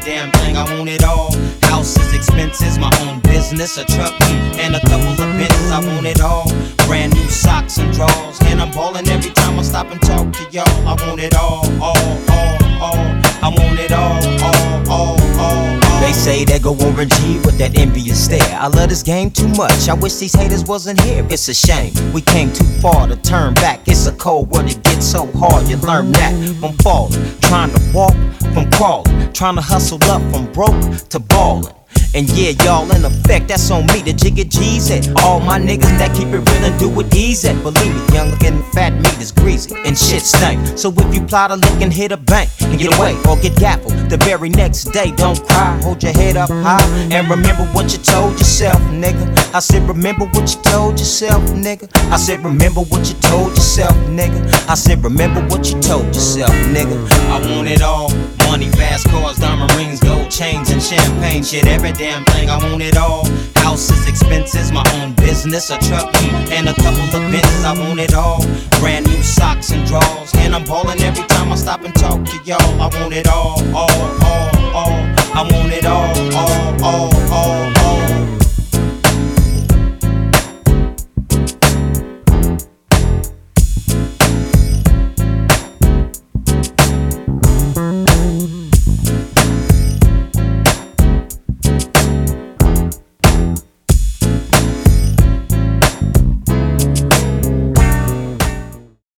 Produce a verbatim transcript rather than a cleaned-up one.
damn thing, I want it all. Houses, expenses, my own business, a truck, and a couple of Benzes, I want it all. Brand new socks and drawers, and I'm ballin' every time I stop and talk to y'all. I want it all, all, all, all. I want it all, all, all, all, all. They say they go Warren G with that envious stare. I love this game too much, I wish these haters wasn't here. It's a shame, we came too far to turn back. It's a cold world, it gets so hard, you learn that from falling. Trying to walk from crawling, trying to hustle up from broke to ballin'. And yeah, y'all in effect, that's on me, the Jigga G's at. All my niggas that keep it real and do it easy. Believe me, young and fat meat is greasy and shit stank. So if you plot a lick and hit a bank and get away or get gaffled the very next day, don't cry, hold your head up high and remember what you told yourself, nigga. I said remember what you told yourself, nigga. I said remember what you told yourself, nigga. I said remember what you told yourself, nigga. I want it all, money, fast cars, diamond rings, gold chains and champagne shit, every damn thing, I want it all. Houses, expenses, my own business, a truck, and a couple of Benzes, I want it all. Brand new socks and drawers, and I'm ballin' every time I stop and talk to y'all. I want it all, all, all, all. I want it all, all, all, all, all.